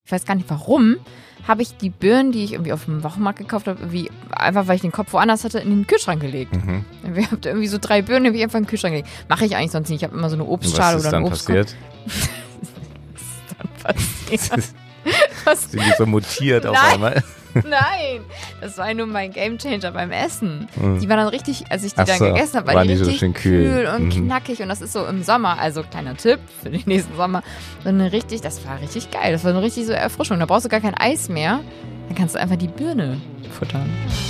Ich weiß gar nicht warum, habe ich die Birnen, die ich irgendwie auf dem Wochenmarkt gekauft habe, irgendwie einfach, weil ich den Kopf woanders hatte, in den Kühlschrank gelegt. Wir haben irgendwie so 3 Birnen, die habe ich einfach in den Kühlschrank gelegt. Mache ich eigentlich sonst nicht. Ich habe immer so eine Obstschale oder einen Obstkorb. Was ist dann passiert? Sind die so mutiert auf einmal? Nein, das war nur mein Gamechanger beim Essen. Die waren dann richtig, als ich die dann gegessen habe, waren die richtig so schön kühl und knackig. Und das ist so im Sommer, also kleiner Tipp für den nächsten Sommer, das war richtig geil. Das war so richtig so Erfrischung. Da brauchst du gar kein Eis mehr. Dann kannst du einfach die Birne futtern.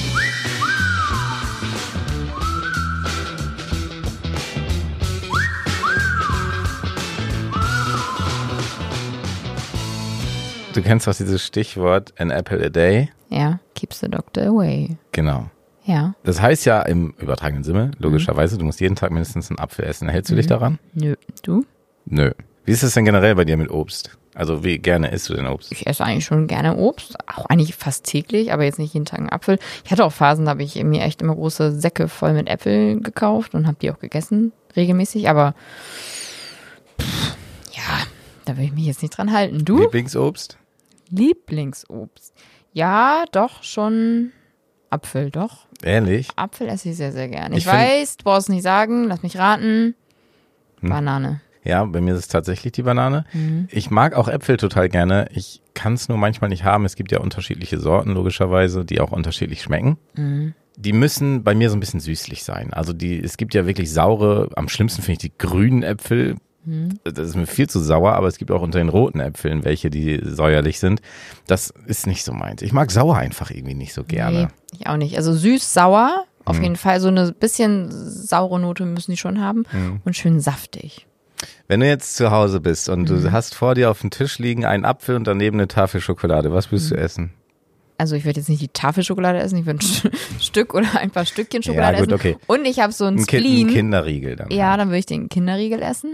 Du kennst doch dieses Stichwort an apple a day? Ja, keeps the doctor away. Genau. Ja. Das heißt ja im übertragenen Sinne, logischerweise, du musst jeden Tag mindestens einen Apfel essen. Hältst du dich daran? Nö. Du? Nö. Wie ist es denn generell bei dir mit Obst? Also wie gerne isst du denn Obst? Ich esse eigentlich schon gerne Obst, auch eigentlich fast täglich, aber jetzt nicht jeden Tag einen Apfel. Ich hatte auch Phasen, da habe ich mir echt immer große Säcke voll mit Äpfeln gekauft und habe die auch gegessen, regelmäßig, aber ja, da will ich mich jetzt nicht dran halten. Du? Lieblingsobst? Lieblingsobst. Ja, doch, schon Apfel, doch. Ehrlich? Apfel esse ich sehr, sehr gerne. Ich weiß, du brauchst nicht sagen, lass mich raten. Banane. Ja, bei mir ist es tatsächlich die Banane. Ich mag auch Äpfel total gerne. Ich kann es nur manchmal nicht haben. Es gibt ja unterschiedliche Sorten, logischerweise, die auch unterschiedlich schmecken. Die müssen bei mir so ein bisschen süßlich sein. Also es gibt ja wirklich saure, am schlimmsten finde ich die grünen Äpfel. Das ist mir viel zu sauer, aber es gibt auch unter den roten Äpfeln welche, die säuerlich sind. Das ist nicht so meins. Ich mag sauer einfach irgendwie nicht so gerne. Nee, ich auch nicht. Also süß-sauer, auf jeden Fall so eine bisschen saure Note müssen die schon haben und schön saftig. Wenn du jetzt zu Hause bist und du hast vor dir auf dem Tisch liegen einen Apfel und daneben eine Tafel Schokolade, was willst du essen? Also ich würde jetzt nicht die Tafel Schokolade essen, ich würde ein Stück oder ein paar Stückchen Schokolade essen. Okay. Und ich habe so einen Spleen. Ein Kinderriegel dann. Ja, dann würde ich den Kinderriegel essen.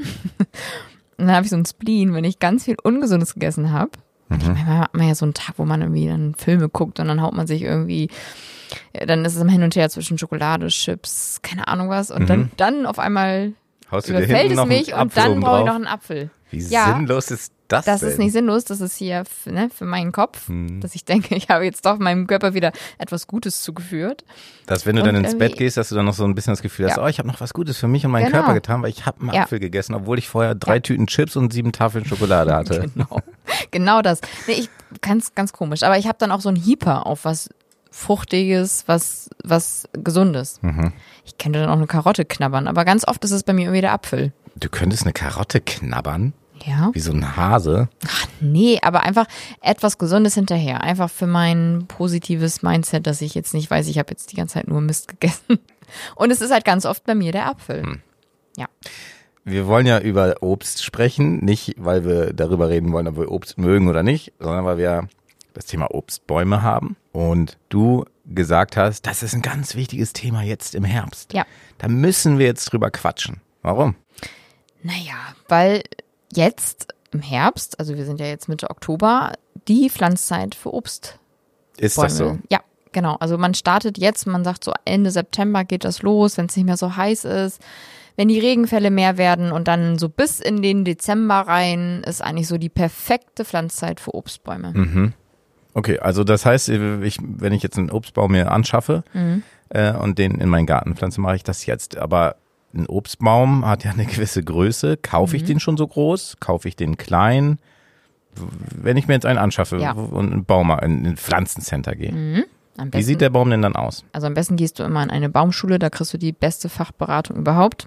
Und dann habe ich so einen Spleen, wenn ich ganz viel Ungesundes gegessen habe. Manchmal hat man ja so einen Tag, wo man irgendwie dann Filme guckt und dann haut man sich irgendwie, dann ist es im Hin und Her zwischen Schokolade, Chips, keine Ahnung was. Und dann auf einmal überfällt es mich und dann brauche ich noch einen Apfel. Wie sinnlos ist das denn? Das ist nicht sinnlos, das ist hier für meinen Kopf, dass ich denke, ich habe jetzt doch meinem Körper wieder etwas Gutes zugeführt. Dass wenn du dann ins Bett gehst, dass du dann noch so ein bisschen das Gefühl hast, ich habe noch was Gutes für mich und meinen Körper getan, weil ich habe einen Apfel gegessen, obwohl ich vorher 3 Tüten Chips und 7 Tafeln Schokolade hatte. Genau das. Nee, ganz komisch. Aber ich habe dann auch so einen Hieper auf was Fruchtiges, was Gesundes. Ich könnte dann auch eine Karotte knabbern, aber ganz oft ist es bei mir irgendwie der Apfel. Du könntest eine Karotte knabbern? Ja. Wie so ein Hase? Ach nee, aber einfach etwas Gesundes hinterher. Einfach für mein positives Mindset, dass ich jetzt nicht weiß, ich habe jetzt die ganze Zeit nur Mist gegessen. Und es ist halt ganz oft bei mir der Apfel. Ja. Wir wollen ja über Obst sprechen, nicht weil wir darüber reden wollen, ob wir Obst mögen oder nicht, sondern weil wir das Thema Obstbäume haben und du gesagt hast, das ist ein ganz wichtiges Thema jetzt im Herbst. Ja. Da müssen wir jetzt drüber quatschen. Warum? Naja, weil jetzt im Herbst, also wir sind ja jetzt Mitte Oktober, die Pflanzzeit für Obstbäume. Ist das so? Ja, genau. Also man startet jetzt, man sagt so Ende September geht das los, wenn es nicht mehr so heiß ist. Wenn die Regenfälle mehr werden und dann so bis in den Dezember rein ist eigentlich so die perfekte Pflanzzeit für Obstbäume. Okay, also das heißt, wenn ich jetzt einen Obstbaum mir anschaffe und den in meinen Garten pflanze, mache ich das jetzt. Aber ein Obstbaum hat ja eine gewisse Größe. Kaufe ich den schon so groß? Kaufe ich den klein? Wenn ich mir jetzt einen anschaffe und einen Baum in ein Pflanzencenter gehe, wie sieht der Baum denn dann aus? Also am besten gehst du immer in eine Baumschule, da kriegst du die beste Fachberatung überhaupt.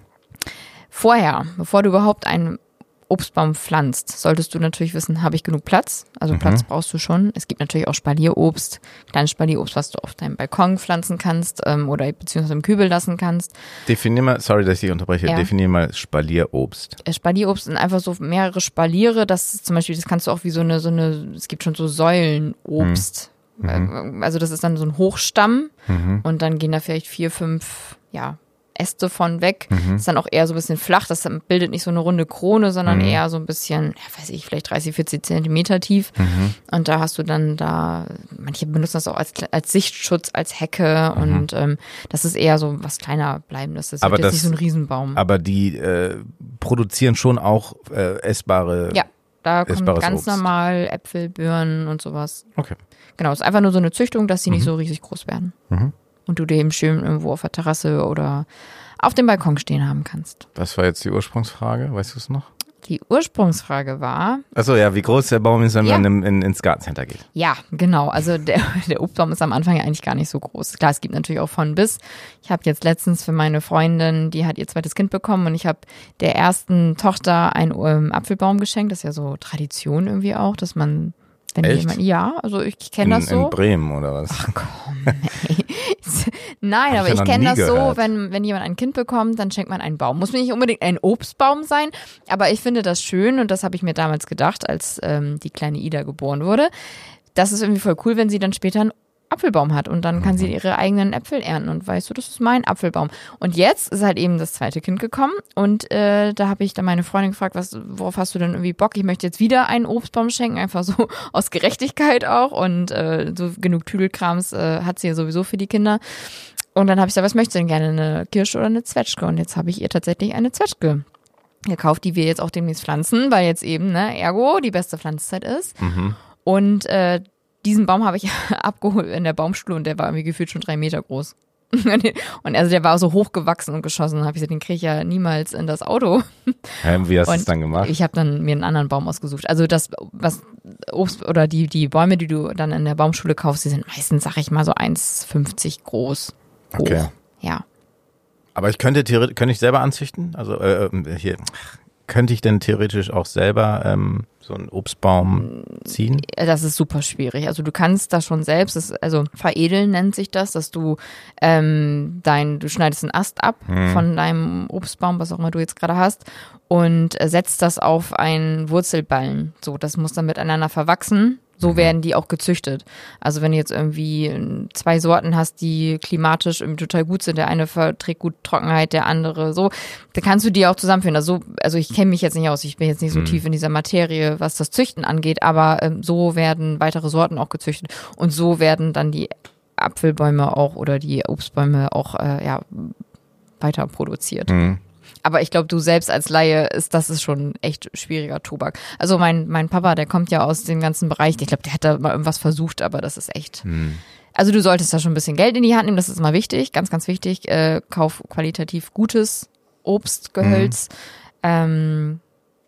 Vorher, bevor du überhaupt einen Obstbaum pflanzt, solltest du natürlich wissen, habe ich genug Platz? Also Platz brauchst du schon. Es gibt natürlich auch Spalierobst, kleines Spalierobst, was du auf deinem Balkon pflanzen kannst oder beziehungsweise im Kübel lassen kannst. Definier mal, sorry, dass ich unterbreche, definier mal Spalierobst. Spalierobst sind einfach so mehrere Spaliere, das ist zum Beispiel, das kannst du auch wie so eine, es gibt schon so Säulenobst. Also das ist dann so ein Hochstamm und dann gehen da vielleicht 4, 5, Äste von weg. Ist dann auch eher so ein bisschen flach. Das bildet nicht so eine runde Krone, sondern eher so ein bisschen, vielleicht 30, 40 Zentimeter tief. Und da hast du dann manche benutzen das auch als Sichtschutz, als Hecke. Und das ist eher so was kleiner Bleibendes. Das wird jetzt nicht so ein Riesenbaum. Aber die produzieren schon auch essbare Da kommt essbares ganz Obst. normal Äpfel, Birnen und sowas. Okay. Genau, es ist einfach nur so eine Züchtung, dass sie nicht so riesig groß werden. Mhm. Und du die eben schön irgendwo auf der Terrasse oder auf dem Balkon stehen haben kannst. Was war jetzt die Ursprungsfrage? Weißt du es noch? Die Ursprungsfrage war, Achso, ja, wie groß der Baum ist, wenn Ja. man ins Gartencenter geht. ja, genau, also der Obstbaum ist am Anfang ja eigentlich gar nicht so groß. Klar, es gibt natürlich auch von bis. Ich habe jetzt letztens für meine Freundin, die hat ihr zweites Kind bekommen und ich habe der ersten Tochter einen Apfelbaum geschenkt. Das ist ja so Tradition irgendwie auch, dass man, wenn Echt? jemand, ja, also ich kenne das so. In Bremen oder was? Ach komm, ey. Nein, Hab aber ich ja ich noch kenne nie das so, gehört. wenn jemand ein Kind bekommt, dann schenkt man einen Baum. Muss nicht unbedingt ein Obstbaum sein, aber ich finde das schön und das habe ich mir damals gedacht, als die kleine Ida geboren wurde. Das ist irgendwie voll cool, wenn sie dann später einen Apfelbaum hat und dann kann sie ihre eigenen Äpfel ernten und weißt du, das ist mein Apfelbaum. Und jetzt ist halt eben das zweite Kind gekommen und da habe ich dann meine Freundin gefragt, worauf hast du denn irgendwie Bock? Ich möchte jetzt wieder einen Obstbaum schenken, einfach so aus Gerechtigkeit auch und so genug Tüdelkrams hat sie ja sowieso für die Kinder. Und dann habe ich gesagt, was möchtest du denn gerne, eine Kirsche oder eine Zwetschge? Und jetzt habe ich ihr tatsächlich eine Zwetschge gekauft, die wir jetzt auch demnächst pflanzen, weil jetzt eben, ergo, die beste Pflanzzeit ist. Und diesen Baum habe ich abgeholt in der Baumschule und der war irgendwie gefühlt schon 3 Meter groß. Und also der war so hochgewachsen und geschossen. Und habe ich gesagt, den kriege ich ja niemals in das Auto. Wie hast du es Und dann gemacht? ich habe dann mir einen anderen Baum ausgesucht. Also das, was Obst oder die Bäume, die du dann in der Baumschule kaufst, die sind meistens, sag ich mal, so 1,50 groß. Hoch. Okay. Ja. Aber könnte ich selber anzüchten? Also könnte ich denn theoretisch auch selber so einen Obstbaum ziehen? Das ist super schwierig. Also du kannst das schon selbst, also veredeln nennt sich das, dass du du schneidest einen Ast ab von deinem Obstbaum, was auch immer du jetzt gerade hast, und setzt das auf einen Wurzelballen. So, das muss dann miteinander verwachsen. So werden die auch gezüchtet. Also wenn du jetzt irgendwie 2 Sorten hast, die klimatisch irgendwie total gut sind, der eine verträgt gut Trockenheit, der andere so, dann kannst du die auch zusammenführen. Also ich kenne mich jetzt nicht aus, ich bin jetzt nicht so tief in dieser Materie, was das Züchten angeht, aber so werden weitere Sorten auch gezüchtet und so werden dann die Apfelbäume auch oder die Obstbäume auch weiter produziert. Aber ich glaube, du selbst als Laie, das ist schon echt schwieriger Tobak. Also mein Papa, der kommt ja aus dem ganzen Bereich, ich glaube, der hat da mal irgendwas versucht, aber das ist echt. Also du solltest da schon ein bisschen Geld in die Hand nehmen, das ist immer wichtig, ganz, ganz wichtig. Kauf qualitativ gutes Obstgehölz. Ja, und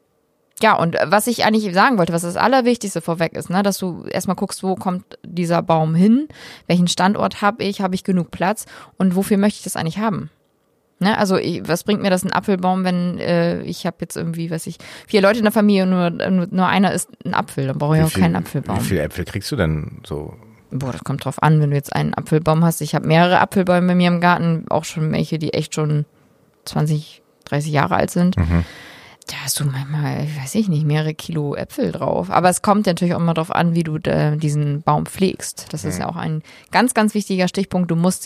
was ich eigentlich sagen wollte, was das Allerwichtigste vorweg ist, dass du erstmal guckst, wo kommt dieser Baum hin, welchen Standort habe ich genug Platz und wofür möchte ich das eigentlich haben? Also was bringt mir das ein Apfelbaum, wenn ich habe jetzt irgendwie, 4 Leute in der Familie und nur einer isst einen Apfel, dann brauche ich auch keinen Apfelbaum. Wie viele Äpfel kriegst du denn so? Boah, das kommt drauf an, wenn du jetzt einen Apfelbaum hast. Ich habe mehrere Apfelbäume bei mir im Garten, auch schon welche, die echt schon 20, 30 Jahre alt sind. Da hast du manchmal, mehrere Kilo Äpfel drauf. Aber es kommt natürlich auch immer drauf an, wie du diesen Baum pflegst. Das ist ja auch ein ganz, ganz wichtiger Stichpunkt. Du musst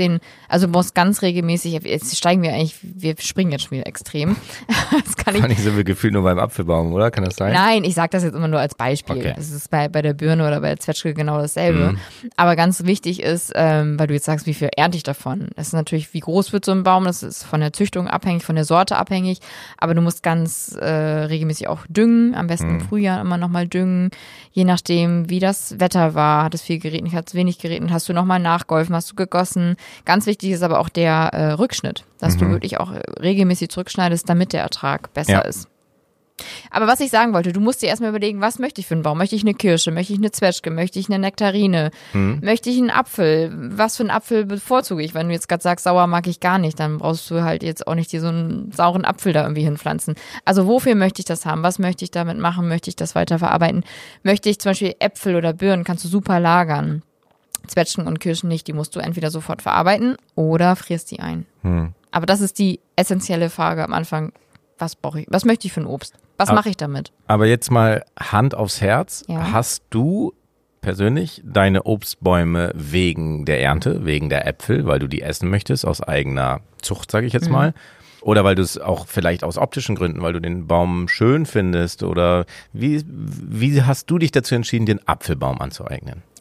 ganz regelmäßig, jetzt wir springen jetzt schon wieder extrem. Das kann Nicht so viel Gefühl nur beim Apfelbaum, oder? Kann das sein? Nein, ich sage das jetzt immer nur als Beispiel. Okay. Das ist bei der Birne oder bei der Zwetschge genau dasselbe. Aber ganz wichtig ist, weil du jetzt sagst, wie viel ernte ich davon? Das ist natürlich, wie groß wird so ein Baum? Das ist von der Züchtung abhängig, von der Sorte abhängig. Aber du musst ganz regelmäßig auch düngen, am besten im Frühjahr immer nochmal düngen, je nachdem, wie das Wetter war, hat es viel geregnet, hat es wenig geregnet, hast du nochmal nachgeholfen, hast du gegossen. Ganz wichtig ist aber auch der Rückschnitt, dass du wirklich auch regelmäßig zurückschneidest, damit der Ertrag besser ist. Aber was ich sagen wollte, du musst dir erstmal überlegen, was möchte ich für einen Baum? Möchte ich eine Kirsche? Möchte ich eine Zwetschge? Möchte ich eine Nektarine? Möchte ich einen Apfel? Was für einen Apfel bevorzuge ich? Wenn du jetzt gerade sagst, sauer mag ich gar nicht, dann brauchst du halt jetzt auch nicht dir so einen sauren Apfel da irgendwie hinpflanzen. Also wofür möchte ich das haben? Was möchte ich damit machen? Möchte ich das weiterverarbeiten? Möchte ich zum Beispiel Äpfel oder Birnen, kannst du super lagern. Zwetschgen und Kirschen nicht, die musst du entweder sofort verarbeiten oder frierst die ein. Aber das ist die essentielle Frage am Anfang. Was brauche ich? Was möchte ich für ein Obst? Was mache ich damit? Aber jetzt mal Hand aufs Herz. Ja. Hast du persönlich deine Obstbäume wegen der Ernte, wegen der Äpfel, weil du die essen möchtest, aus eigener Zucht, sage ich jetzt mal? Oder weil du es auch vielleicht aus optischen Gründen, weil du den Baum schön findest? Oder wie hast du dich dazu entschieden, den Apfelbaum anzueignen?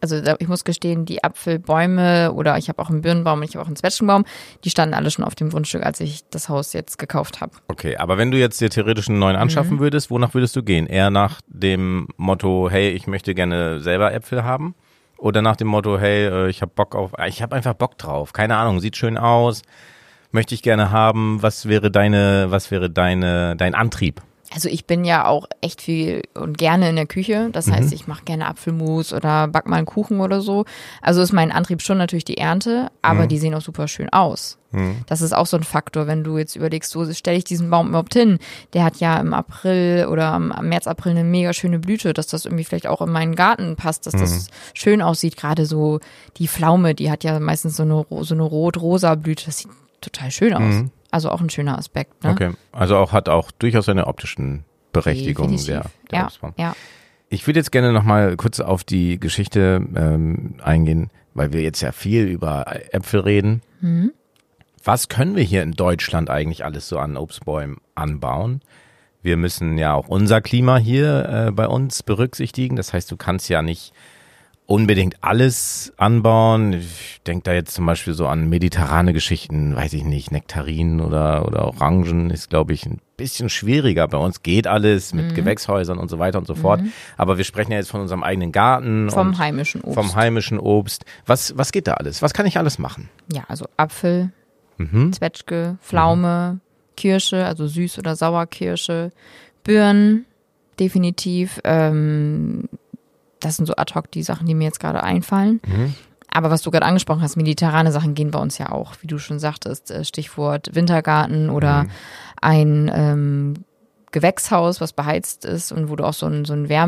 ich muss gestehen, die Apfelbäume oder ich habe auch einen Birnenbaum und ich habe auch einen Zwetschgenbaum, die standen alle schon auf dem Grundstück, als ich das Haus jetzt gekauft habe. Okay, aber wenn du jetzt dir theoretisch einen neuen anschaffen würdest, wonach würdest du gehen? Eher nach dem Motto, hey, ich möchte gerne selber Äpfel haben? Oder nach dem Motto, hey, ich habe einfach Bock drauf. Keine Ahnung, sieht schön aus, möchte ich gerne haben. Was wäre dein Antrieb? Also ich bin ja auch echt viel und gerne in der Küche. Das heißt, ich mache gerne Apfelmus oder back mal einen Kuchen oder so. Also ist mein Antrieb schon natürlich die Ernte, aber die sehen auch super schön aus. Das ist auch so ein Faktor, wenn du jetzt überlegst, wo stelle ich diesen Baum überhaupt hin? Der hat ja im April oder am März, April eine mega schöne Blüte, dass das irgendwie vielleicht auch in meinen Garten passt, dass das schön aussieht. Gerade so die Pflaume, die hat ja meistens so eine rot-rosa Blüte. Das sieht total schön aus. Also auch ein schöner Aspekt. Ne? Okay, also hat auch durchaus eine optischen Berechtigung der Obstbaum. Ja. Ich würde jetzt gerne nochmal kurz auf die Geschichte eingehen, weil wir jetzt ja viel über Äpfel reden. Was können wir hier in Deutschland eigentlich alles so an Obstbäumen anbauen? Wir müssen ja auch unser Klima hier bei uns berücksichtigen. Das heißt, du kannst ja nicht unbedingt alles anbauen. Ich denke da jetzt zum Beispiel so an mediterrane Geschichten, weiß ich nicht, Nektarinen oder Orangen ist, glaube ich, ein bisschen schwieriger. Bei uns geht alles mit Gewächshäusern und so weiter und so fort. Aber wir sprechen ja jetzt von unserem eigenen Garten. Vom heimischen Obst. Vom heimischen Obst. Was geht da alles? Was kann ich alles machen? Ja, also Apfel, Zwetschge, Pflaume, Kirsche, also Süß- oder Sauerkirsche, Birnen, definitiv. Das sind so ad hoc die Sachen, die mir jetzt gerade einfallen. Aber was du gerade angesprochen hast, mediterrane Sachen gehen bei uns ja auch, wie du schon sagtest, Stichwort Wintergarten oder ein Gewächshaus, was beheizt ist und wo du auch so ein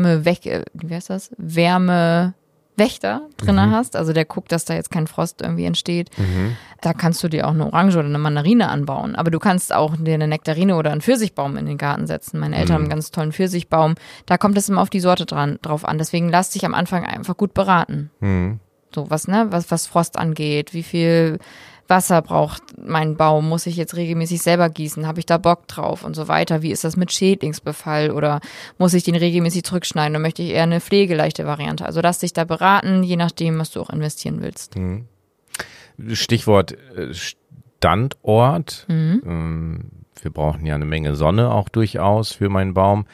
Wärmewächter drin hast, also der guckt, dass da jetzt kein Frost irgendwie entsteht. Da kannst du dir auch eine Orange oder eine Mandarine anbauen, aber du kannst auch dir eine Nektarine oder einen Pfirsichbaum in den Garten setzen. Meine Eltern haben einen ganz tollen Pfirsichbaum, da kommt es immer auf die Sorte drauf an, deswegen lass dich am Anfang einfach gut beraten. So was Frost angeht, wie viel Wasser braucht mein Baum, muss ich jetzt regelmäßig selber gießen, habe ich da Bock drauf und so weiter, wie ist das mit Schädlingsbefall oder muss ich den regelmäßig zurückschneiden oder möchte ich eher eine pflegeleichte Variante, also lass dich da beraten, je nachdem, was du auch investieren willst. Stichwort Standort, wir brauchen ja eine Menge Sonne auch durchaus für meinen Baum.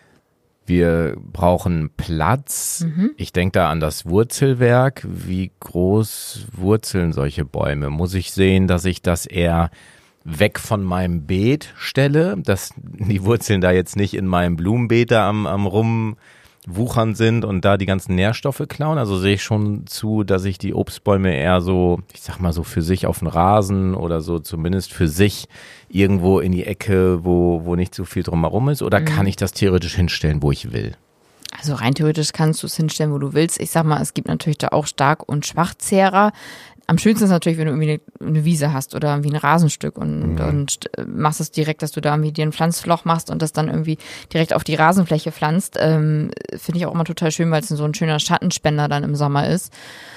Wir brauchen Platz. Ich denke da an das Wurzelwerk. Wie groß wurzeln solche Bäume? Muss ich sehen, dass ich das eher weg von meinem Beet stelle, dass die Wurzeln da jetzt nicht in meinem Blumenbeet da am Rumwuchern sind und da die ganzen Nährstoffe klauen? Also sehe ich schon zu, dass ich die Obstbäume eher so, ich sag mal so für sich auf den Rasen oder so zumindest für sich irgendwo in die Ecke, wo nicht so viel drumherum ist, oder kann ich das theoretisch hinstellen, wo ich will? Also rein theoretisch kannst du es hinstellen, wo du willst. Ich sag mal, es gibt natürlich da auch Stark- und Schwachzehrer. Am schönsten ist natürlich, wenn du irgendwie eine Wiese hast oder irgendwie ein Rasenstück und machst es direkt, dass du da irgendwie dir ein Pflanzloch machst und das dann irgendwie direkt auf die Rasenfläche pflanzt. Finde ich auch immer total schön, weil es so ein schöner Schattenspender dann im Sommer ist.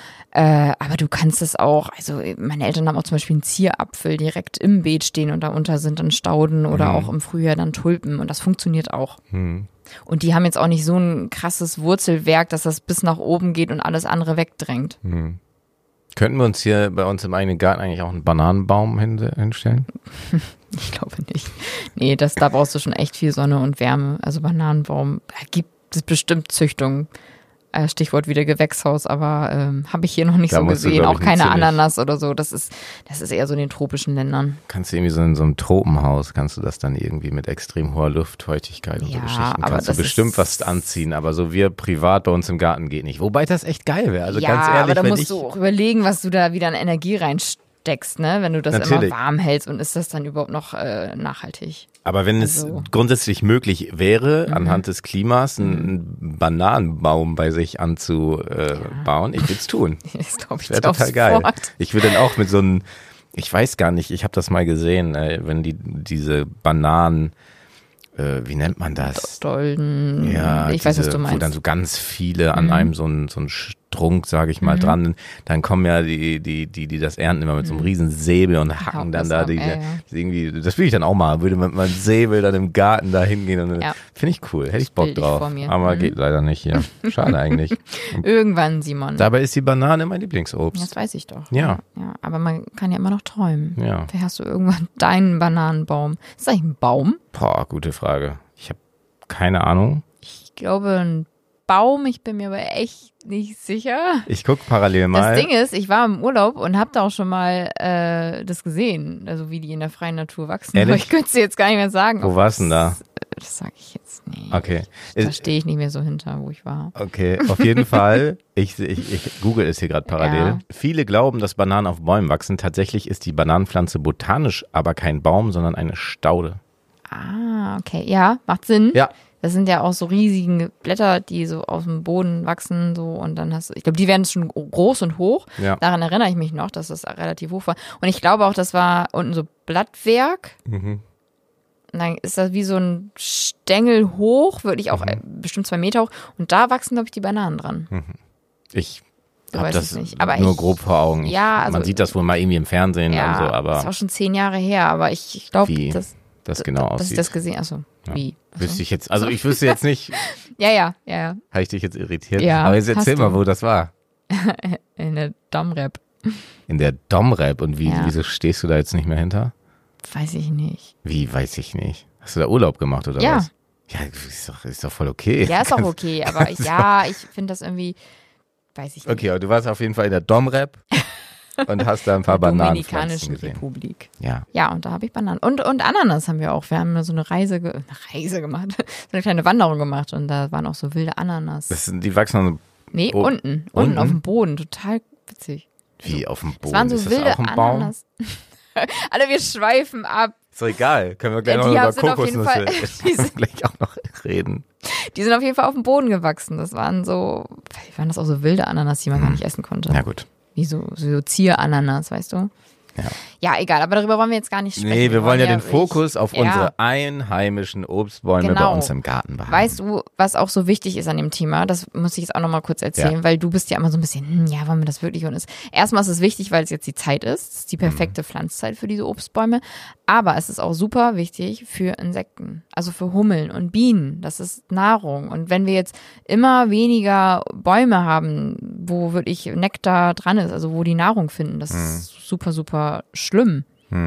Aber du kannst es auch, also meine Eltern haben auch zum Beispiel einen Zierapfel direkt im Beet stehen und darunter sind dann Stauden oder auch im Frühjahr dann Tulpen und das funktioniert auch. Und die haben jetzt auch nicht so ein krasses Wurzelwerk, dass das bis nach oben geht und alles andere wegdrängt. Könnten wir uns hier bei uns im eigenen Garten eigentlich auch einen Bananenbaum hinstellen? Ich glaube nicht. Nee, da brauchst du schon echt viel Sonne und Wärme. Also Bananenbaum, da gibt es bestimmt Züchtungen. Stichwort wieder Gewächshaus, aber habe ich hier noch nicht so gesehen. Auch keine Ananas oder so. Das ist eher so in den tropischen Ländern. Kannst du irgendwie so in so einem Tropenhaus, kannst du das dann irgendwie mit extrem hoher Luftfeuchtigkeit und so beschichten. Kannst du bestimmt was anziehen, aber so wir privat bei uns im Garten geht nicht. Wobei das echt geil wäre. Also ganz ehrlich, aber da musst du auch überlegen, was du da wieder an Energie reinsteckst, ne? Wenn du das immer warm hältst, und ist das dann überhaupt noch nachhaltig? Aber wenn es grundsätzlich möglich wäre, anhand des Klimas einen Bananenbaum bei sich anzubauen, ich würde es tun. Das glaube ich, wäre total geil. Ich würde dann auch mit so einem, ich weiß gar nicht, ich habe das mal gesehen, wenn diese Bananen, wie nennt man das? Dolden. Ja, ich weiß, was du meinst. Wo dann so ganz viele an einem so ein Strunk, sage ich mal, dran. Dann kommen ja die das ernten immer mit so einem riesen Säbel und hacken dann da irgendwie, das will ich dann auch mal, würde mit meinem Säbel dann im Garten da hingehen und finde ich cool, hätte ich Bock drauf. Aber geht leider nicht hier. Schade eigentlich. Irgendwann, Simon. Dabei ist die Banane mein Lieblingsobst. Das weiß ich doch. Ja. Aber man kann ja immer noch träumen. Ja. Vielleicht hast du irgendwann deinen Bananenbaum. Ist das eigentlich ein Baum? Boah, gute Frage. Ich habe keine Ahnung. Ich glaube, ein Baum, ich bin mir aber echt nicht sicher. Ich gucke parallel mal. Das Ding ist, ich war im Urlaub und habe da auch schon mal das gesehen, also wie die in der freien Natur wachsen. Ehrlich? Aber ich könnte es dir jetzt gar nicht mehr sagen. Wo warst du denn da? Das sage ich jetzt nicht. Okay. Da stehe ich nicht mehr so hinter, wo ich war. Okay, auf jeden Fall. Ich google es hier gerade parallel. Ja. Viele glauben, dass Bananen auf Bäumen wachsen. Tatsächlich ist die Bananenpflanze botanisch aber kein Baum, sondern eine Staude. Ah, okay. Ja, macht Sinn. Ja. Das sind ja auch so riesige Blätter, die so aus dem Boden wachsen, so, und dann hast du, ich glaube, die werden schon groß und hoch. Ja. Daran erinnere ich mich noch, dass das relativ hoch war. Und ich glaube auch, das war unten so Blattwerk. Mhm. Und dann ist das wie so ein Stängel hoch, wirklich auch bestimmt 2 Meter hoch. Und da wachsen, glaube ich, die Bananen dran. Ich Du habe weißt das es nicht. Aber nur grob vor Augen. Ja, also, man sieht das wohl mal irgendwie im Fernsehen und so, aber das war schon 10 Jahre her, aber ich glaube, wie das genau dass ich aussieht. das gesehen, achso, wie? Wüsste ich jetzt, also ich wüsste jetzt nicht, Ja. habe ich dich jetzt irritiert? Ja, aber jetzt erzähl hast mal, du. wo das war. In der Domrep. In der Domrep und Ja. wieso stehst du da jetzt nicht mehr hinter? Weiß ich nicht. Wie, weiß ich nicht. Hast du da Urlaub gemacht oder Ja. was? Ja, ist doch voll okay. Ja, ist auch okay, aber ich finde das irgendwie, weiß ich nicht. Okay, aber du warst auf jeden Fall in der Domrep und hast da ein paar Bananenpflanzen Dominikanischen gesehen. Republik. Ja. Ja, und da habe ich Bananen. Und Ananas haben wir auch. Wir haben so eine Reise gemacht. So eine kleine Wanderung gemacht und da waren auch so wilde Ananas. Die wachsen dann Nee, Wo- unten unten? auf dem Boden. Total witzig. wie auf dem Boden. Es waren so ist das wilde auch ein Baum? Ananas. Alle, wir schweifen ab. Ist doch egal. Können wir gleich Ja, noch die über sind auf jeden Fall- Kokosnüsse die sind- gleich auch noch reden. Die sind auf jeden Fall auf dem Boden gewachsen. Das waren das auch so wilde Ananas, die man gar nicht essen konnte. Ja, gut. Wie so Zierananas, weißt du? Ja, egal, aber darüber wollen wir jetzt gar nicht sprechen. Nee, wir wollen ja den Fokus auf ja. unsere einheimischen Obstbäume Genau. bei uns im Garten behalten. Weißt du, was auch so wichtig ist an dem Thema? Das muss ich jetzt auch nochmal kurz erzählen, weil du bist ja immer so ein bisschen, ja, wollen wir das wirklich? Und erstmal ist es wichtig, weil es jetzt die Zeit ist. Es ist die perfekte Pflanzzeit für diese Obstbäume. Aber es ist auch super wichtig für Insekten, also für Hummeln und Bienen. Das ist Nahrung. Und wenn wir jetzt immer weniger Bäume haben, wo wirklich Nektar dran ist, also wo die Nahrung finden, das ist super, super schlimm.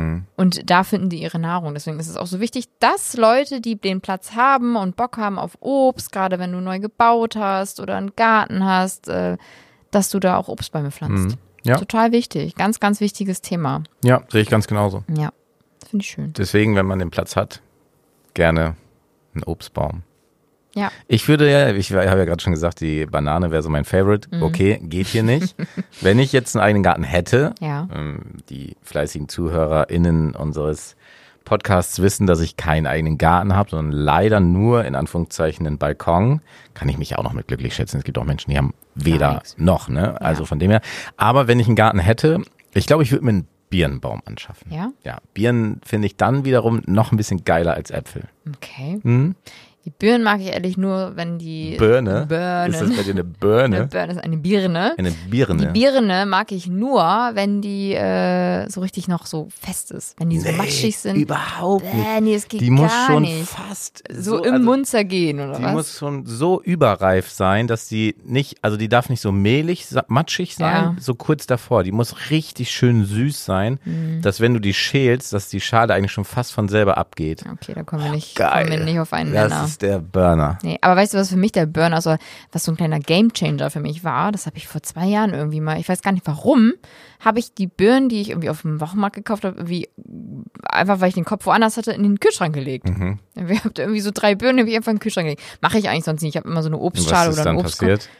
Und da finden die ihre Nahrung. Deswegen ist es auch so wichtig, dass Leute, die den Platz haben und Bock haben auf Obst, gerade wenn du neu gebaut hast oder einen Garten hast, dass du da auch Obstbäume pflanzt. Ja. Total wichtig. Ganz, ganz wichtiges Thema. Ja, sehe ich ganz genauso. Ja, finde ich schön. Deswegen, wenn man den Platz hat, gerne einen Obstbaum. Ja. Ich habe ja gerade schon gesagt, die Banane wäre so mein Favorite. Okay, geht hier nicht. Wenn ich jetzt einen eigenen Garten hätte, Ja. Die fleißigen ZuhörerInnen unseres Podcasts wissen, dass ich keinen eigenen Garten habe, sondern leider nur in Anführungszeichen einen Balkon. Kann ich mich auch noch mit glücklich schätzen. Es gibt auch Menschen, die haben weder nix. noch, ne? Also von dem her. Aber wenn ich einen Garten hätte, ich glaube, ich würde mir einen Birnenbaum anschaffen. Ja? Ja, Birnen finde ich dann wiederum noch ein bisschen geiler als Äpfel. Okay. Die Birnen mag ich ehrlich nur, wenn die Birne? Birnen. Ist das bei dir eine Birne? Eine Birne ist eine Birne. Eine Birne. Die Birne mag ich nur, wenn die so richtig noch so fest ist. Wenn die so matschig sind. Überhaupt nicht. Nee, das geht Die muss gar schon nicht. fast So im Mund zergehen, oder Die was? muss schon so überreif sein, dass die nicht, also die darf nicht so mehlig, matschig sein, Ja. so kurz davor. Die muss richtig schön süß sein, dass wenn du die schälst, dass die Schale eigentlich schon fast von selber abgeht. Okay, da kommen wir nicht, Geil. kommen wir nicht auf einen Das Nenner. ist der Burner. Nee, aber weißt du, was für mich der Burner, also was so ein kleiner Gamechanger für mich war? Das habe ich vor 2 Jahren irgendwie mal, ich weiß gar nicht warum, habe ich die Birnen, die ich irgendwie auf dem Wochenmarkt gekauft habe, irgendwie einfach, weil ich den Kopf woanders hatte, in den Kühlschrank gelegt. Wir haben irgendwie so 3 Birnen, habe ich einfach in den Kühlschrank gelegt. Mache ich eigentlich sonst nicht. Ich habe immer so eine Und Obstschale was ist oder einen dann Obstkorb. passiert?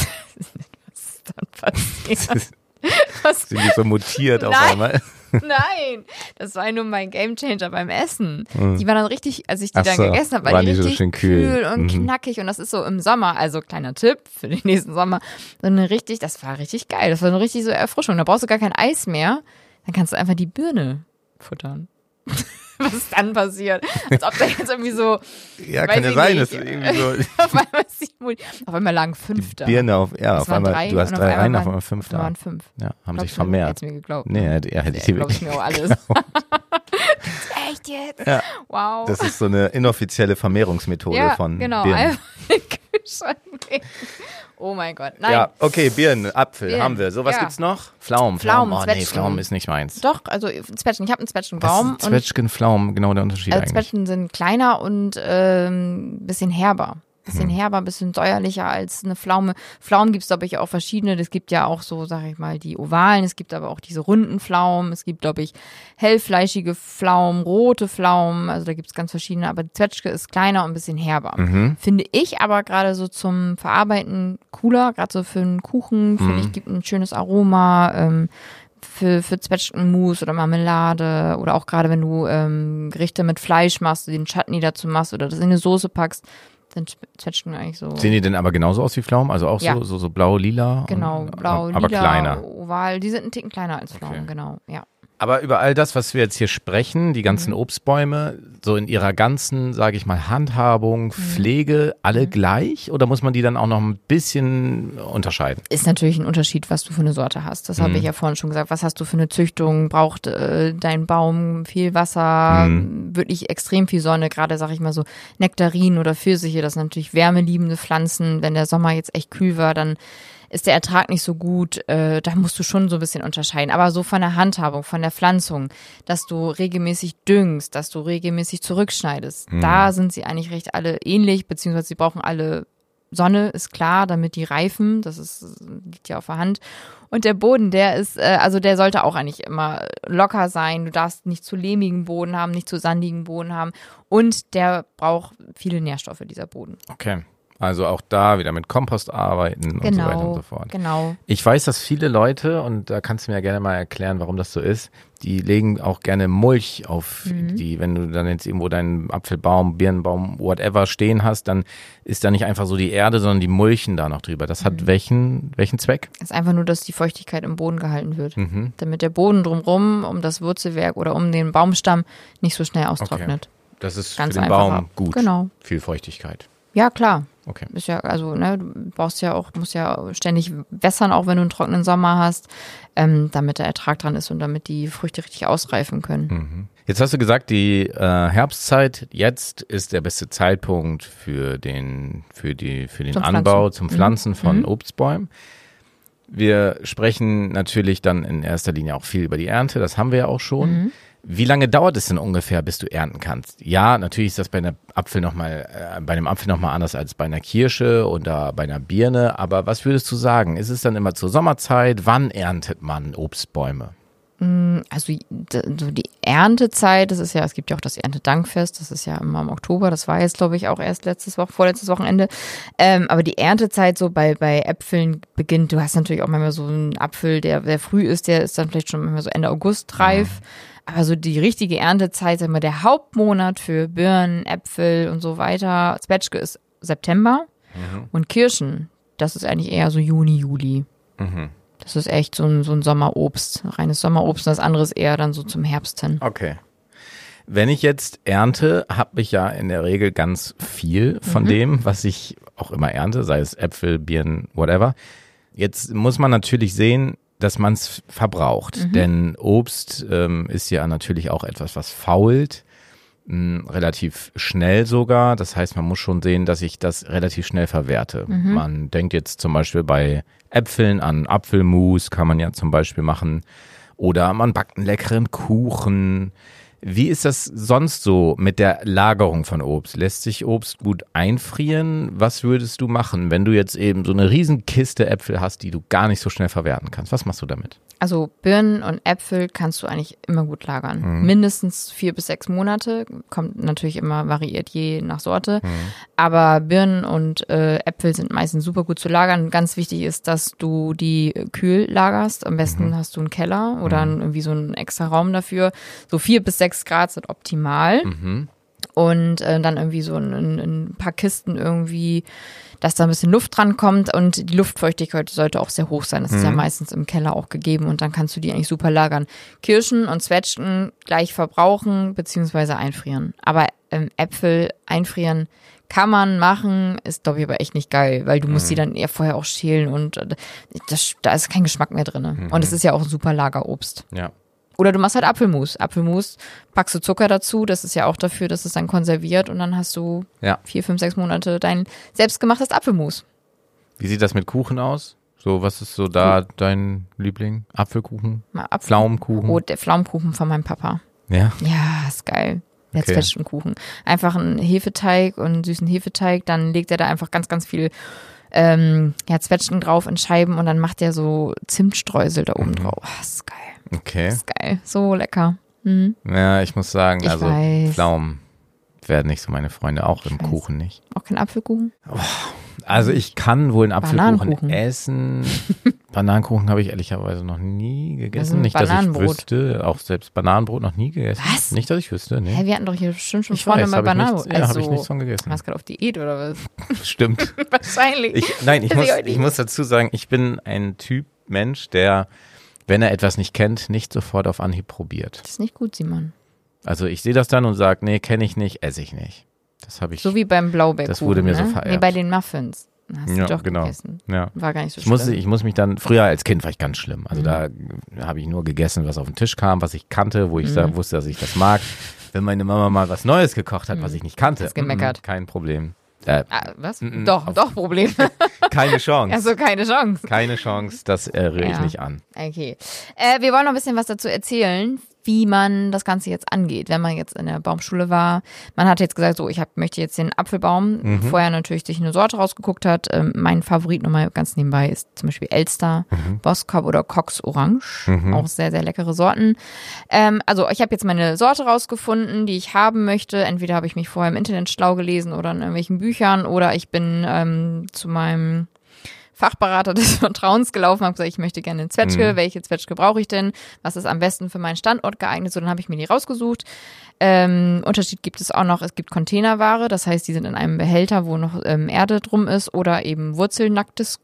Was ist dann passiert? Was? Sind die so mutiert auf Nein. einmal? Nein, das war nur mein Gamechanger beim Essen. Die waren dann richtig, als ich die Ach dann so, gegessen habe, waren waren die die so richtig schön kühl. kühl und knackig. Und das ist so im Sommer, also kleiner Tipp für den nächsten Sommer, das war richtig geil. Das war so richtig so Erfrischung. Da brauchst du gar kein Eis mehr. Dann kannst du einfach die Birne futtern. Was ist dann passiert? Als ob da jetzt irgendwie so. Ja, kann ja sein, dass irgendwie so. Auf einmal lagen 5 da. Birne auf einmal, du hast 3 rein, auf einmal 5 da. waren 5. Ja, haben sich vermehrt. Hättest du mir geglaubt. Nee, hätte ich dir wirklich mir auch alles. Echt jetzt? Ja. Wow. Das ist so eine inoffizielle Vermehrungsmethode von genau. Birnen. Einfach in den Kühlschrank legen. Oh mein Gott, nein. Ja, okay, Birnen, Apfel haben wir. So, was gibt's noch? Pflaumen. Oh nee, Pflaumen ist nicht meins. Doch, also Zwetschgen. Ich habe einen Zwetschgenbaum. Zwetschgen, Pflaumen, genau der Unterschied eigentlich. Zwetschgen sind kleiner und ein bisschen herber. Ein bisschen säuerlicher als eine Pflaume. Pflaumen gibt es, glaube ich, auch verschiedene. Es gibt ja auch so, sag ich mal, die ovalen. Es gibt aber auch diese runden Pflaumen. Es gibt, glaube ich, hellfleischige Pflaumen, rote Pflaumen. Also da gibt es ganz verschiedene. Aber die Zwetschge ist kleiner und ein bisschen herber. Finde ich aber gerade so zum Verarbeiten cooler. Gerade so für einen Kuchen, finde ich, gibt ein schönes Aroma. Für Zwetschgenmus oder Marmelade oder auch gerade wenn du Gerichte mit Fleisch machst, den Chutney dazu machst oder das in eine Soße packst, sind Zwetschgen eigentlich so. Sehen die denn aber genauso aus wie Pflaumen? Also auch so blau-lila? Genau, blau-lila, aber kleiner. oval. Die sind einen Ticken kleiner als Pflaumen, Okay. Genau, ja. Aber über all das, was wir jetzt hier sprechen, die ganzen Obstbäume, so in ihrer ganzen, sage ich mal, Handhabung, Pflege, alle gleich? Oder muss man die dann auch noch ein bisschen unterscheiden? Ist natürlich ein Unterschied, was du für eine Sorte hast. Das habe ich ja vorhin schon gesagt. Was hast du für eine Züchtung? Braucht dein Baum viel Wasser? Wirklich extrem viel Sonne? Gerade, sage ich mal so, Nektarinen oder Pfirsiche, das sind natürlich wärmeliebende Pflanzen. Wenn der Sommer jetzt echt kühl war, dann ist der Ertrag nicht so gut, da musst du schon so ein bisschen unterscheiden. Aber so von der Handhabung, von der Pflanzung, dass du regelmäßig düngst, dass du regelmäßig zurückschneidest, da sind sie eigentlich recht alle ähnlich, beziehungsweise sie brauchen alle Sonne, ist klar, damit die reifen, liegt ja auf der Hand. Und der Boden, der ist, der sollte auch eigentlich immer locker sein. Du darfst nicht zu lehmigen Boden haben, nicht zu sandigen Boden haben. Und der braucht viele Nährstoffe, dieser Boden. Okay. Also auch da wieder mit Kompost arbeiten und so weiter und so fort. Genau. Ich weiß, dass viele Leute, und da kannst du mir ja gerne mal erklären, warum das so ist, die legen auch gerne Mulch auf die, wenn du dann jetzt irgendwo deinen Apfelbaum, Birnenbaum, whatever stehen hast, dann ist da nicht einfach so die Erde, sondern die mulchen da noch drüber. Das hat welchen Zweck? Es ist einfach nur, dass die Feuchtigkeit im Boden gehalten wird. Damit der Boden drumherum, um das Wurzelwerk oder um den Baumstamm nicht so schnell austrocknet. Okay. Das ist Ganz für den einfacher. Baum gut. Genau. Viel Feuchtigkeit. Ja, klar. Okay. Ist ja, du musst ja ständig wässern, auch wenn du einen trockenen Sommer hast, damit der Ertrag dran ist und damit die Früchte richtig ausreifen können. Jetzt hast du gesagt, die Herbstzeit, jetzt ist der beste Zeitpunkt für den Anbau, zum Pflanzen von Obstbäumen. Wir sprechen natürlich dann in erster Linie auch viel über die Ernte, das haben wir ja auch schon. Wie lange dauert es denn ungefähr, bis du ernten kannst? Ja, natürlich ist das bei einem Apfel nochmal anders als bei einer Kirsche oder bei einer Birne. Aber was würdest du sagen? Ist es dann immer zur Sommerzeit? Wann erntet man Obstbäume? Also so die Erntezeit, es gibt ja auch das Erntedankfest, das ist ja immer im Oktober, das war jetzt, glaube ich, auch erst vorletztes Wochenende. Aber die Erntezeit so bei Äpfeln beginnt, du hast natürlich auch manchmal so einen Apfel, der früh ist, der ist dann vielleicht schon manchmal so Ende August reif. Aber so die richtige Erntezeit, sagen wir, der Hauptmonat für Birnen, Äpfel und so weiter, Zwetschge ist September und Kirschen, das ist eigentlich eher so Juni, Juli. Das ist echt so ein Sommerobst, reines Sommerobst und das andere ist eher dann so zum Herbst hin. Okay. Wenn ich jetzt ernte, habe ich ja in der Regel ganz viel von dem, was ich auch immer ernte, sei es Äpfel, Birnen, whatever. Jetzt muss man natürlich sehen, dass man es verbraucht. Denn Obst ist ja natürlich auch etwas, was fault, relativ schnell sogar. Das heißt, man muss schon sehen, dass ich das relativ schnell verwerte. Man denkt jetzt zum Beispiel bei Äpfeln an Apfelmus, kann man ja zum Beispiel machen. Oder man backt einen leckeren Kuchen. Wie ist das sonst so mit der Lagerung von Obst? Lässt sich Obst gut einfrieren? Was würdest du machen, wenn du jetzt eben so eine riesen Kiste Äpfel hast, die du gar nicht so schnell verwerten kannst? Was machst du damit? Also Birnen und Äpfel kannst du eigentlich immer gut lagern. Mindestens 4 bis 6 Monate. Kommt natürlich immer variiert je nach Sorte. Aber Birnen und Äpfel sind meistens super gut zu lagern. Ganz wichtig ist, dass du die kühl lagerst. Am besten hast du einen Keller oder irgendwie so einen extra Raum dafür. So 4 bis 6 Grad sind optimal. und dann irgendwie so ein paar Kisten irgendwie, dass da ein bisschen Luft dran kommt und die Luftfeuchtigkeit sollte auch sehr hoch sein. Das ist ja meistens im Keller auch gegeben und dann kannst du die eigentlich super lagern. Kirschen und Zwetschgen gleich verbrauchen beziehungsweise einfrieren. Aber Äpfel einfrieren kann man machen, ist glaube ich aber echt nicht geil, weil du musst die dann eher vorher auch schälen und da ist kein Geschmack mehr drin. Und es ist ja auch ein super Lagerobst. Ja. Oder du machst halt Apfelmus. Apfelmus, packst du Zucker dazu, das ist ja auch dafür, dass es dann konserviert und dann hast du 4, 5, 6 Monate dein selbstgemachtes Apfelmus. Wie sieht das mit Kuchen aus? So, was ist so da dein Liebling? Apfelkuchen? Pflaumenkuchen? Oh, der Pflaumenkuchen von meinem Papa. Ja? Ja, ist geil. Der Zwetschgenkuchen. Einfach einen Hefeteig und einen süßen Hefeteig, dann legt er da einfach ganz, ganz viel Zwetschgen drauf in Scheiben und dann macht er so Zimtstreusel da oben drauf. Oh, das ist geil. Okay. Das ist geil. So lecker. Mhm. Ja, ich muss sagen, Ich also weiß. Pflaumen werden nicht so meine Freunde, auch im Kuchen nicht. Auch kein Apfelkuchen? Also ich kann wohl einen Apfelkuchen Bananenkuchen. essen. Bananenkuchen habe ich ehrlicherweise noch nie gegessen. Also Nicht, dass ich Bananenbrot. wüsste. Auch selbst Bananenbrot noch nie gegessen. Was? Nicht, dass ich wüsste, nee. Hä, wir hatten doch hier bestimmt schon Ich vorne weiß, mal habe ich Bananenbrot. nichts- ja, habe ich nichts von gegessen. Warst du gerade auf Diät oder was? Stimmt. Wahrscheinlich. Ich muss dazu sagen, ich bin ein Typ Mensch, der, wenn er etwas nicht kennt, nicht sofort auf Anhieb probiert. Das ist nicht gut, Simon. Also ich sehe das dann und sage, nee, kenne ich nicht, esse ich nicht. Das habe ich. So wie beim Blaubeerkuchen. Das wurde mir ne? so vererbt. Nee, bei den Muffins. Hast du Ja, doch genau. gegessen. Ja. War gar nicht so schlimm. Ich muss mich dann, früher als Kind war ich ganz schlimm. Also da habe ich nur gegessen, was auf den Tisch kam, was ich kannte, wo ich da wusste, dass ich das mag. Wenn meine Mama mal was Neues gekocht hat, was ich nicht kannte, Hast gemeckert. Kein Problem. Was? Doch, Problem. Keine Chance. Also keine Chance. Keine Chance, das rühre ich Ja. nicht an. Okay. Wir wollen noch ein bisschen was dazu erzählen, wie man das Ganze jetzt angeht, wenn man jetzt in der Baumschule war. Man hat jetzt gesagt, so, möchte jetzt den Apfelbaum. Vorher natürlich sich eine Sorte rausgeguckt hat. Mein Favorit nochmal ganz nebenbei ist zum Beispiel Elster, Boskop oder Cox Orange. Auch sehr, sehr leckere Sorten. Also ich habe jetzt meine Sorte rausgefunden, die ich haben möchte. Entweder habe ich mich vorher im Internet schlau gelesen oder in irgendwelchen Büchern oder ich bin zu meinem Fachberater des Vertrauens gelaufen, habe gesagt, ich möchte gerne eine Zwetschge. Welche Zwetschge brauche ich denn? Was ist am besten für meinen Standort geeignet? So, dann habe ich mir die rausgesucht. Unterschied gibt es auch noch, es gibt Containerware, das heißt, die sind in einem Behälter, wo noch Erde drum ist oder eben wurzelnacktes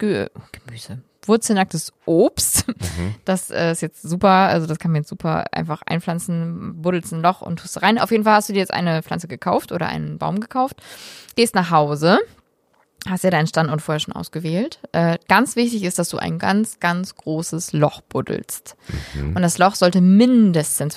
wurzelnacktes Obst. Das ist jetzt super, also das kann man jetzt super einfach einpflanzen, buddelst ein Loch und tust rein. Auf jeden Fall hast du dir jetzt eine Pflanze gekauft oder einen Baum gekauft, gehst nach Hause. Hast ja deinen Standort vorher schon ausgewählt. Ganz wichtig ist, dass du ein ganz, ganz großes Loch buddelst. Und das Loch sollte mindestens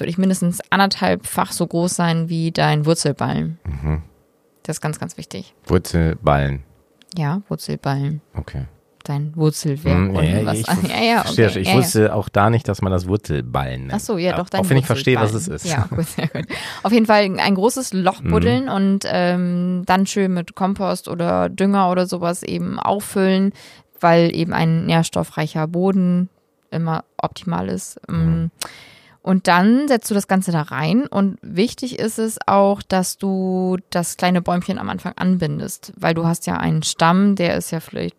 1,5-fach so groß sein wie dein Wurzelballen. Das ist ganz, ganz wichtig. Wurzelballen. Ja, Wurzelballen. Okay. Dein Wurzelwerk. Verstehe. Ich wusste auch da nicht, dass man das Wurzelballen nennt. Ach so, ja, doch, dein Auch wenn ich verstehe, was es Wurzelballen. ist. Ja, gut, sehr gut. Auf jeden Fall ein großes Loch buddeln und dann schön mit Kompost oder Dünger oder sowas eben auffüllen, weil eben ein nährstoffreicher Boden immer optimal ist. Und dann setzt du das Ganze da rein und wichtig ist es auch, dass du das kleine Bäumchen am Anfang anbindest, weil du hast ja einen Stamm, der ist ja vielleicht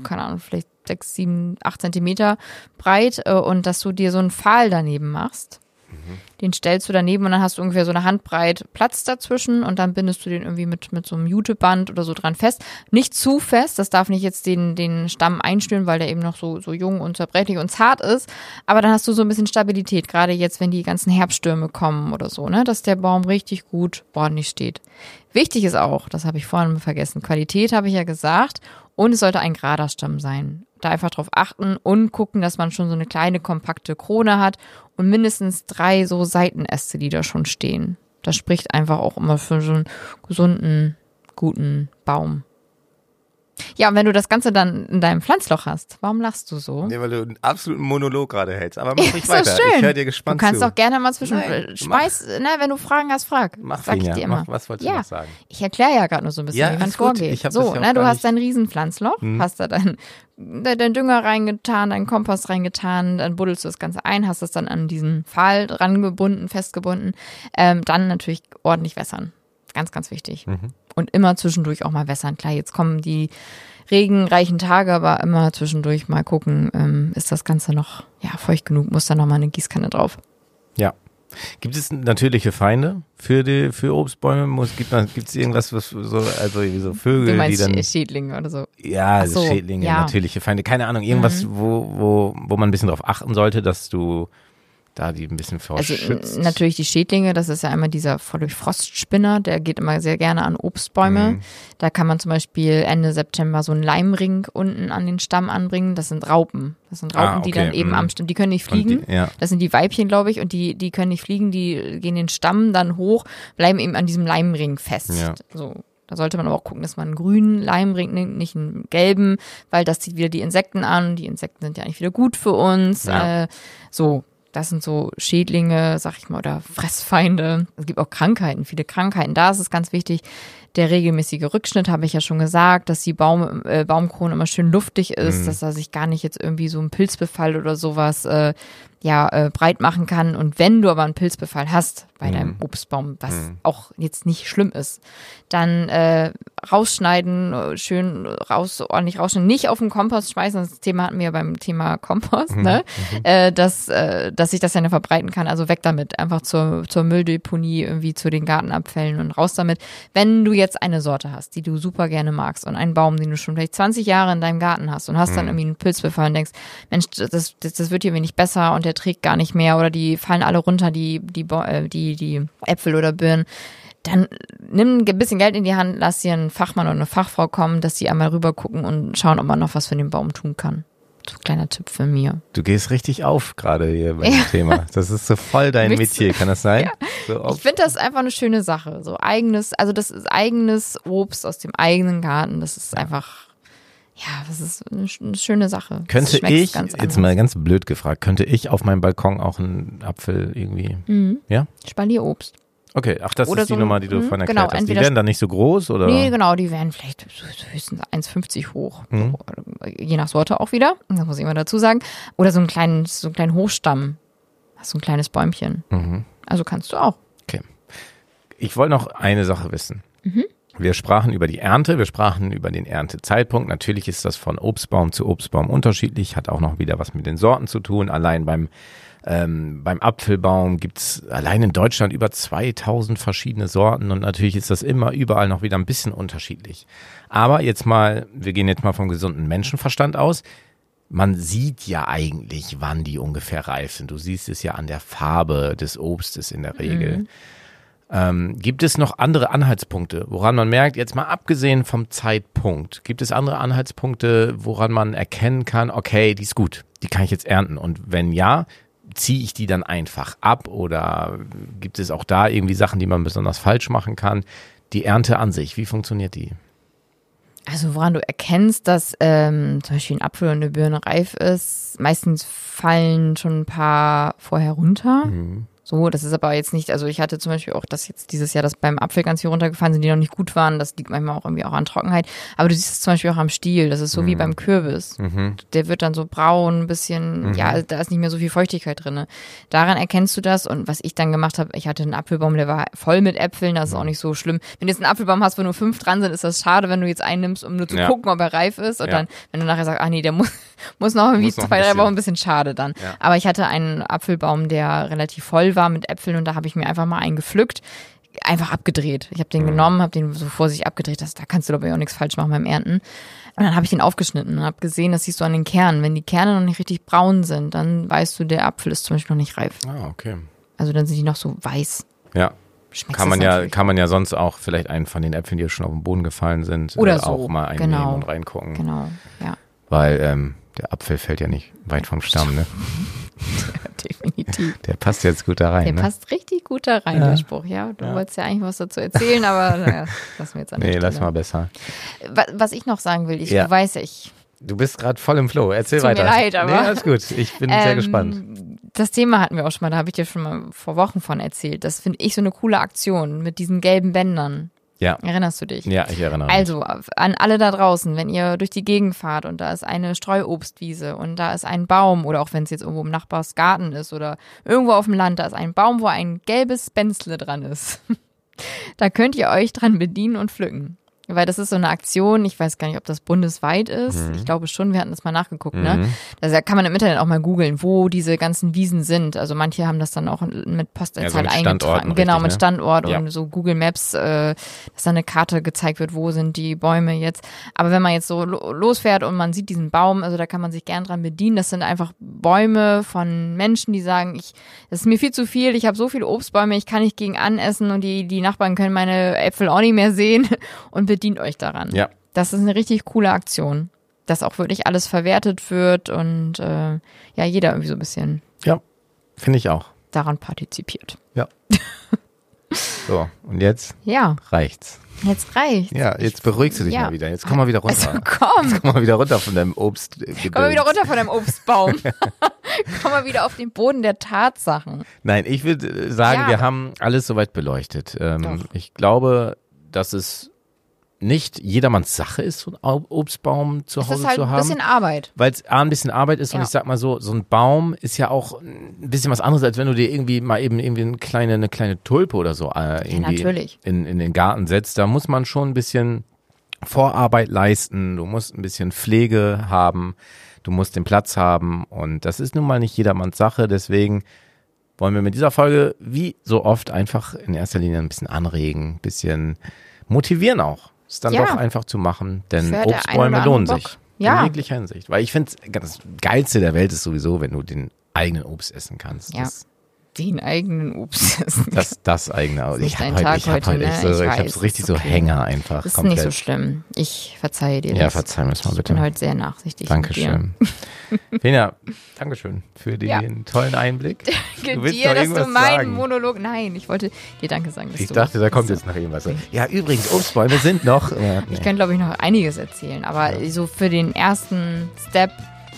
6, 7, 8 Zentimeter breit und dass du dir so einen Pfahl daneben machst. Den stellst du daneben und dann hast du ungefähr so eine Handbreit Platz dazwischen und dann bindest du den irgendwie mit so einem Juteband oder so dran fest. Nicht zu fest, das darf nicht jetzt den Stamm einschnüren, weil der eben noch so jung und zerbrechlich und zart ist. Aber dann hast du so ein bisschen Stabilität, gerade jetzt, wenn die ganzen Herbststürme kommen oder so, ne, dass der Baum richtig gut ordentlich steht. Wichtig ist auch, das habe ich vorhin vergessen, Qualität habe ich ja gesagt und es sollte ein gerader Stamm sein. Da einfach drauf achten und gucken, dass man schon so eine kleine, kompakte Krone hat und mindestens 3 so Seitenäste, die da schon stehen. Das spricht einfach auch immer für so einen gesunden, guten Baum. Ja, und wenn du das Ganze dann in deinem Pflanzloch hast, warum lachst du so? Nee, weil du einen absoluten Monolog gerade hältst. Aber mach ruhig so weiter. schön. Ich höre dir gespannt Du kannst zu. auch gerne mal zwischen Nein, wenn du Fragen hast, frag. Mach, Sag ich Finja, dir immer. was wolltest du noch sagen? Ich erkläre ja gerade nur so ein bisschen, Ja, wie man ist gut. vorgeht. Ich hab So, das ja auch du gar hast nicht- dein Riesenpflanzloch, hast da dein Dünger reingetan, deinen Kompost reingetan, dann buddelst du das Ganze ein, hast es dann an diesen Pfahl dran gebunden, festgebunden. Dann natürlich ordentlich wässern. Ganz, ganz wichtig. Und immer zwischendurch auch mal wässern. Klar, jetzt kommen die regenreichen Tage, aber immer zwischendurch mal gucken, ist das Ganze noch feucht genug, muss da noch mal eine Gießkanne drauf. Ja. Gibt es natürliche Feinde für Obstbäume? Gibt es irgendwas, was also irgendwie so Vögel, Du meinst die dann Schädlinge oder so? ja, so, Schädlinge, ja. natürliche Feinde, keine Ahnung, irgendwas, wo man ein bisschen drauf achten sollte, dass du da die ein bisschen verschützt. Also natürlich die Schädlinge, das ist ja einmal dieser Frostspinner, der geht immer sehr gerne an Obstbäume. Da kann man zum Beispiel Ende September so einen Leimring unten an den Stamm anbringen. Das sind Raupen. Die dann eben am Stamm, die können nicht fliegen. Das sind die Weibchen, glaube ich, und die können nicht fliegen, die gehen den Stamm dann hoch, bleiben eben an diesem Leimring fest. Ja. So. Da sollte man aber auch gucken, dass man einen grünen Leimring nimmt, nicht einen gelben, weil das zieht wieder die Insekten an. Die Insekten sind ja eigentlich wieder gut für uns. Ja. Das sind so Schädlinge, sag ich mal, oder Fressfeinde. Es gibt auch Krankheiten, viele Krankheiten. Da ist es ganz wichtig, der regelmäßige Rückschnitt, habe ich ja schon gesagt, dass die Baumkrone immer schön luftig ist, dass da sich gar nicht jetzt irgendwie so ein Pilzbefall oder sowas breit machen kann. Und wenn du aber einen Pilzbefall hast bei deinem Obstbaum, was auch jetzt nicht schlimm ist, dann rausschneiden, schön ordentlich rausschneiden, nicht auf den Kompost schmeißen, das Thema hatten wir ja beim Thema Kompost, ne? Dass sich das ja nicht verbreiten kann, also weg damit, einfach zur Mülldeponie, irgendwie zu den Gartenabfällen und raus damit. Wenn du jetzt eine Sorte hast, die du super gerne magst und einen Baum, den du schon vielleicht 20 Jahre in deinem Garten hast und hast dann irgendwie einen Pilzbefall und denkst, Mensch, das wird hier wenig besser und der trägt gar nicht mehr oder die fallen alle runter, die Äpfel oder Birnen, dann nimm ein bisschen Geld in die Hand, lass dir einen Fachmann oder eine Fachfrau kommen, dass die einmal rüber gucken und schauen, ob man noch was für den Baum tun kann. So ein kleiner Tipp für mir. Du gehst richtig auf gerade hier bei dem Thema. Das ist so voll dein Metier, kann das sein? Ja. So ich finde das einfach eine schöne Sache. So das ist eigenes Obst aus dem eigenen Garten. Das ist einfach, das ist eine schöne Sache. Könnte ich, jetzt mal ganz blöd gefragt, könnte ich auf meinem Balkon auch einen Apfel irgendwie, ja? Spalierobst. Okay, ach, das oder ist die so, Nummer, die du vorhin erklärt hast. Die werden dann nicht so groß, oder? Nee, genau, die werden vielleicht höchstens 1,50 hoch. Je nach Sorte auch wieder, das muss ich immer dazu sagen. Oder so einen kleinen Hochstamm. Hast so ein kleines Bäumchen. Also kannst du auch. Okay. Ich wollte noch eine Sache wissen. Wir sprachen über die Ernte, wir sprachen über den Erntezeitpunkt. Natürlich ist das von Obstbaum zu Obstbaum unterschiedlich, hat auch noch wieder was mit den Sorten zu tun. Allein beim Apfelbaum gibt's allein in Deutschland über 2000 verschiedene Sorten und natürlich ist das immer überall noch wieder ein bisschen unterschiedlich. Aber wir gehen jetzt mal vom gesunden Menschenverstand aus. Man sieht ja eigentlich, wann die ungefähr reif sind. Du siehst es ja an der Farbe des Obstes in der Regel. Gibt es noch andere Anhaltspunkte, woran man merkt, jetzt mal abgesehen vom Zeitpunkt, gibt es andere Anhaltspunkte, woran man erkennen kann, okay, die ist gut, die kann ich jetzt ernten und wenn ja, ziehe ich die dann einfach ab oder gibt es auch da irgendwie Sachen, die man besonders falsch machen kann? Die Ernte an sich, wie funktioniert die? Also woran du erkennst, dass zum Beispiel ein Apfel und eine Birne reif ist, meistens fallen schon ein paar vorher runter. So, das ist aber jetzt nicht, also ich hatte zum Beispiel auch das jetzt dieses Jahr, dass beim Apfel ganz viel runtergefallen sind, die noch nicht gut waren. Das liegt manchmal auch irgendwie auch an Trockenheit. Aber du siehst es zum Beispiel auch am Stiel. Das ist so wie beim Kürbis. Der wird dann so braun, ein bisschen, da ist nicht mehr so viel Feuchtigkeit drin. Daran erkennst du das. Und was ich dann gemacht habe, ich hatte einen Apfelbaum, der war voll mit Äpfeln. Das ist auch nicht so schlimm. Wenn du jetzt einen Apfelbaum hast, wo nur 5 dran sind, ist das schade, wenn du jetzt einen nimmst, um nur zu gucken, ob er reif ist. Und dann, wenn du nachher sagst, ach nee, der muss noch irgendwie 2-3 Wochen, ein bisschen schade dann. Ja. Aber ich hatte einen Apfelbaum, der relativ voll war mit Äpfeln und da habe ich mir einfach mal einen gepflückt, einfach abgedreht. Ich habe den genommen, habe den so vor sich abgedreht, da kannst du glaube ich auch nichts falsch machen beim Ernten. Und dann habe ich den aufgeschnitten und habe gesehen, das siehst du an den Kernen. Wenn die Kerne noch nicht richtig braun sind, dann weißt du, der Apfel ist zum Beispiel noch nicht reif. Ah, okay. Also dann sind die noch so weiß. Ja. Kann man ja sonst auch vielleicht einen von den Äpfeln, die schon auf den Boden gefallen sind, oder so. Auch mal einnehmen und reingucken. Genau, ja. Weil der Apfel fällt ja nicht weit vom Stamm, ne? Ja, definitiv. Der passt jetzt gut da rein. Der passt richtig gut da rein, der Spruch. Ja, du wolltest ja eigentlich was dazu erzählen, aber lassen wir jetzt an der Stelle. Lass mal besser. Was ich noch sagen will, du weißt, du bist gerade voll im Flow. Erzähl weiter. Tut mir leid, aber. Alles gut. Ich bin sehr gespannt. Das Thema hatten wir auch schon mal, da habe ich dir schon mal vor Wochen von erzählt. Das finde ich so eine coole Aktion mit diesen gelben Bändern. Ja. Erinnerst du dich? Ja, ich erinnere mich. Also an alle da draußen, wenn ihr durch die Gegend fahrt und da ist eine Streuobstwiese und da ist ein Baum oder auch wenn es jetzt irgendwo im Nachbarsgarten ist oder irgendwo auf dem Land, da ist ein Baum, wo ein gelbes Bänzle dran ist. Da könnt ihr euch dran bedienen und pflücken. weil das ist so eine Aktion, ich weiß gar nicht, ob das bundesweit ist. Ich glaube schon, wir hatten das mal nachgeguckt, ne? Da kann man im Internet auch mal googeln, wo diese ganzen Wiesen sind. Also manche haben das dann auch mit Postleitzahl eingetragen. Genau, mit Standort und so Google Maps, dass da eine Karte gezeigt wird, wo sind die Bäume jetzt. Aber wenn man jetzt so losfährt und man sieht diesen Baum, also da kann man sich gern dran bedienen. Das sind einfach Bäume von Menschen, die sagen, das ist mir viel zu viel, ich habe so viele Obstbäume, ich kann nicht gegen anessen und die Nachbarn können meine Äpfel auch nicht mehr sehen und bedient euch daran. Ja. Das ist eine richtig coole Aktion, dass auch wirklich alles verwertet wird und jeder irgendwie so ein bisschen finde ich auch. Daran partizipiert. Ja. So, und jetzt reicht's. Jetzt reicht's. Ja, jetzt beruhigst du dich mal wieder. Jetzt komm mal wieder runter. Also komm. Jetzt komm mal wieder runter von deinem Obst. Komm mal wieder runter von deinem Obstbaum. Komm mal wieder auf den Boden der Tatsachen. Nein, ich würde sagen, wir haben alles soweit beleuchtet. Ich glaube, dass es nicht jedermanns Sache ist, so einen Obstbaum zu Hause zu haben. Es ist halt ein bisschen Arbeit. Weil es ein bisschen Arbeit ist und ich sag mal so ein Baum ist ja auch ein bisschen was anderes, als wenn du dir irgendwie mal eben irgendwie eine kleine Tulpe oder so irgendwie in den Garten setzt. Da muss man schon ein bisschen Vorarbeit leisten, du musst ein bisschen Pflege haben, du musst den Platz haben und das ist nun mal nicht jedermanns Sache, deswegen wollen wir mit dieser Folge wie so oft einfach in erster Linie ein bisschen anregen, ein bisschen motivieren auch. Es dann doch einfach zu machen, denn Obstbäume lohnen sich. In jeglicher Hinsicht. Weil ich finde, das Geilste der Welt ist sowieso, wenn du den eigenen Obst essen kannst. Ja. Den eigenen Obst essen. Das eigene. Ich habe so richtig so Hänger einfach. Das ist nicht so schlimm. Ich verzeihe dir das. Ja, verzeih mir das mal bitte. Ich bin heute sehr nachsichtig. Dankeschön. Fena, Dankeschön für den tollen Einblick. Du willst dir, dass du meinen Monolog... Nein, ich wollte dir Danke sagen. Ich dachte, da kommt jetzt noch irgendwas. Ja, übrigens, Obstbäume sind noch... Ich könnte, glaube ich, noch einiges erzählen, aber so für den ersten Step...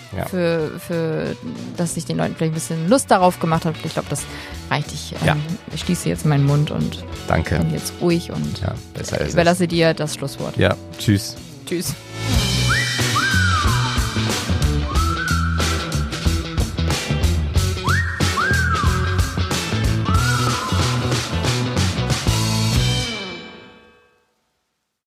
Für dass ich den Leuten vielleicht ein bisschen Lust darauf gemacht habe. Ich glaube, das reicht. Ich schließe jetzt meinen Mund und bin jetzt ruhig und überlasse dir das Schlusswort. Ja, tschüss. Tschüss.